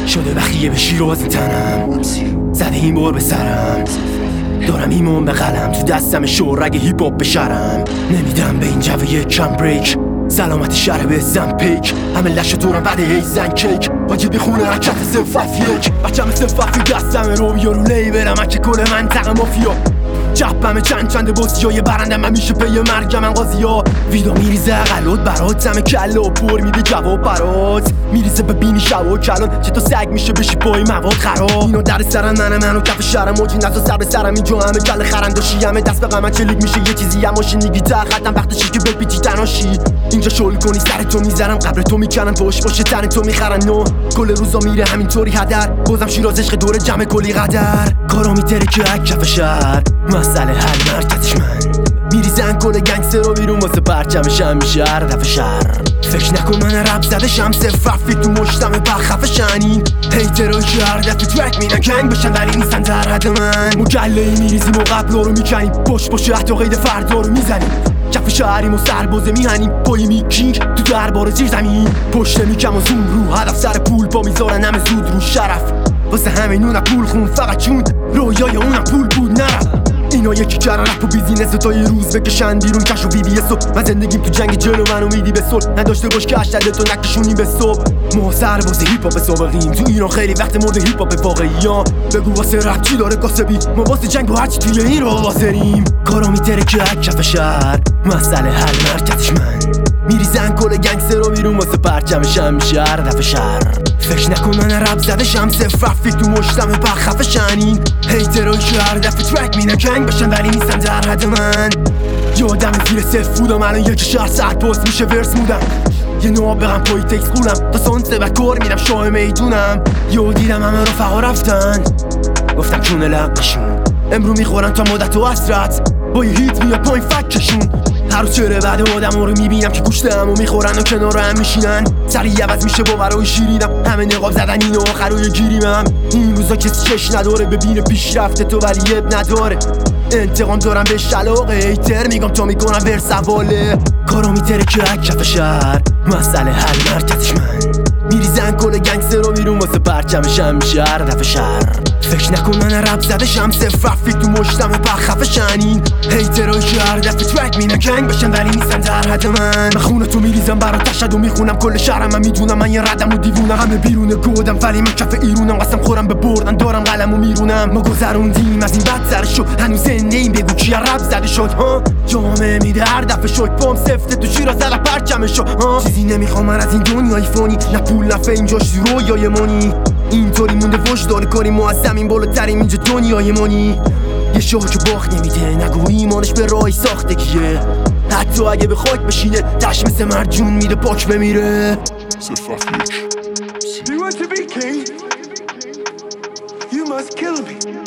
شده بخیه به شیر و باز تنم، زده این بار به سرم، دارم ایمان به قلم، تو دستم شورگ هیپ هاپ به شرم. نمیدم به این جو یک کم بریک، سلامت شهر به زن پیک، همه لش دورم بعد هی زن کیک، واجد بخونه حرکت 0-1 بچم 0-1 دستم رو بیارو لیبرم اکه کل منطقه مافیا جبمه چند بازی های برندم همیشه پی مرگم من قاضی ها ویدا میریزه اقلات برات همه کله و پر میده جواب برات میریزه ببینی شب و کلان چه تا سگ میشه بشی پای مواد خراب اینا در سرن منو کف شهرم موجی نزا سر به سرم اینجا همه کله خرنداشی همه دست به قمن چلیک میشه یه چیزی هم ماشین میگی تا خطم وقتشی که بپیچی تناشی اینجا شل کنی سر تو میذارم قبر تو میکنم فوش باشه تن تو میخرن نو کل روزا میره همینطوری هدر بازم شیراز عشق دور جمع کلی قدر کارا میتره که کف شهر مسئله حل مرکزش من میریزن کل گنگستر رو بیرون واسه پرچمشم میشه هر دفعه شهر فکر نکن من رب زده شم 0-1 تو مشتم بخفشن این هیترهایی که هر دفعه ترک میدن کنگ بشن ولی نیستن در حد من مگله‌ای میریزیم و قبلا رو میکنیم باشه حتی قید فردا رو میزنیم کف شهریم و سربازه میهنیم پای میکینگ تو دربار زیر زمین پشت میکم و زوم رو هدف سر پول پا میذارن همه زود رو شرف واسه همه نونم پول خون فقط چون رویای اونم پول بود نرف اینا یکی کردن رپ و بیزینس تا یه روز بکشن بیرون کش و بی بی صبح من زندگیم تو جنگ جلو منو میدی به صلح نداشته باش که اشتده تو نکشونی به صبح ما سرباز هیپ هاپ سابقیم تو ایران خیلی وقت مورد هیپ هاپ واقعیام بگو واسه رپ چی داره کاسبی ما واسه جنگ و هرچی توی این رو واسریم کارا میتره که کف شهر مسئله حل مرکزش من میریزن کل گنگستر رو بیرون واسه پرچمشم میشه هر دفعه شهر فکر نکن من رب زده شم 0-1 تو مشتم بخفشن این هیترهایی که هر دفعه ترک میدن کنگ بشن ولی نیستن در حد من یادم زیر صفر بودم الان یکی شهر ساعت پست میشه ورس مودم یه نابغم پای تکس قولم تا سانسه و کار میرم شاه میدونم یه دیدم همه رفقا رفتن گفتم چونه لقشون امرو میخورن تا مدت و حسرت با یه هیت میاد پایین فکشون هر روز چره بعد آدم رو میبینم که گوشته همو میخورن و کنار هم میشینن سریع عوض میشه باورای شیرینم همه نقاب زدن اینو آخرای گیریمم این روزا کسی چش نداره ببینه پیشرفت تو ولی اب نداره انتقام دارم به شلاقه ایتر میگم تا میکنم ور سواله کارا میتره که کف شهر مسئله حل مرکزش من میریزن کل گنگستر رو بیرون واسه پرچمشم میشه هر دفعه شهر فکر نکن من رب زده شم 0-1 تو مشتم بخفشن این هیترهایی که هر دفعه ترک میدن کنگ بشن ولی نیستن در حد من خونه تو میریزم برا تشهد و میخونم کل شهرم من میدونم من یه ردم و دیوونم همه بیرون گودم ولی من کف ایرونم قسم خورم به بردن دارم قلم و میرونم ما گذروندیم از این بدتر شد هنوز زنده این بگو کی رب زده شد ها جامعه میده هر دفعه شد پام سفته تو شیراز زدم پرچمش ها چیزی نمیخوام من از این دنیای فانی نه پول نه فیم جاش رویای مانی اینطوری مونده وجدان کاری ما از زمین بالاتریم اینجا دنیای مانی یه شاه که باخت نمیده نگو ایمانش به رای ساختگیه حتی اگه به خاک بشینه دشت مثل مرجون میده پاک بمیره You want to be king? You must kill me.